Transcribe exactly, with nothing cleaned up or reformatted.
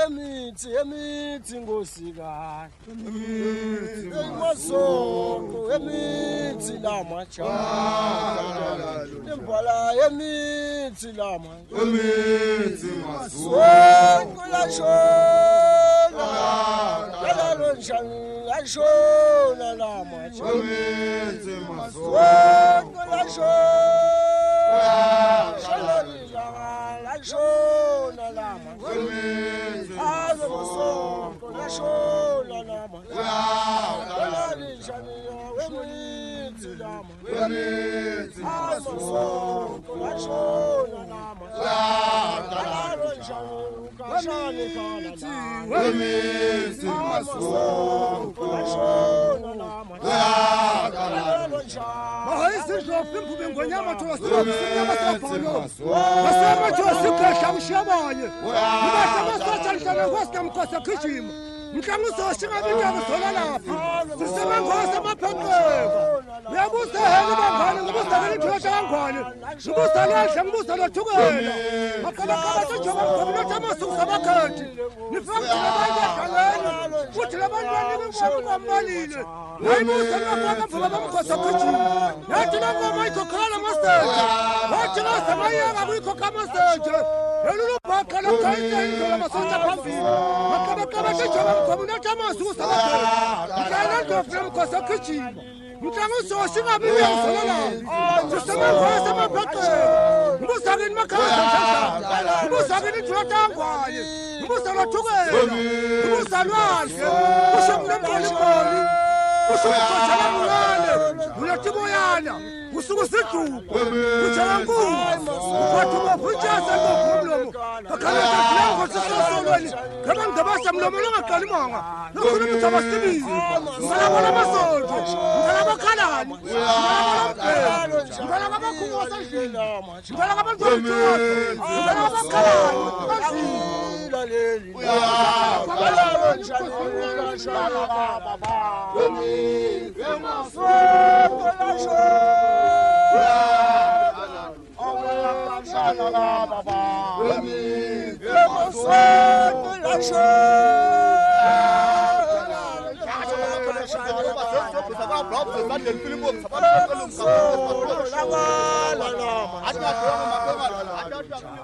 emithi emithi ngosika emasonto emithi lamajala imbala emithi lama emithi masonto lashona lalalo njani lashona lamajala emithi masonto lashona lashona lama azo masonto lashona lama lalishani emithi lama azo masonto lashona lama lalalo njani ukashani kana emithi masonto lashona lama lalalo njani Hayisidlophe imphume ngonyama thola sinyama saphalo basema thola sikasha ushabanye ubasha basatha ndlana kwasikamkhosa khijima mhlangu uzoshinga bindaba thola lapha sisebengosa amaphaqeko uyabuza hela bangane ngobuza lelithotha kangwane ngobuza lahle ngobuza lothukela maqala qaba sijoba ngoba tamasuku sabakhathi nifakile abanye edaleni futhi labantwana bengqobo bambalile hayibuza lapha mvuka bamkhosa khijima yathi la ngoma ikhokhala maseje wathi la samayaka kuyikhokha maseje lolu bhaka la khayisa indlela masonta phambili maqaba qaba sijoba ngoba unathamasuku sabakhathi ngiyala ndofuna mkhosa khijima mhlangu uzoshinga bindaba thola lapha sisebengosa amaphaqeko ngibuzakini makhaya ngibuzakini ithotha kangwane ngibuza lothukela ngibuza lwahle kusho mnempolipoli kusho mkhothala mulale ulatiboyana kusuku siduku kutshela nkulu ukwathi ubavutshasa ngomlomo kakhaleka kulengo sisosolweni ngaba ngidabasa mlomo longaqali manga lokhona mthaba sibili ngalabona masonto ngalabakhalani ngalabona mkhulu wasendlini ngalabona ntwantwa ngalabakhalani laleli balalo njani ukashani baba emasonto lashona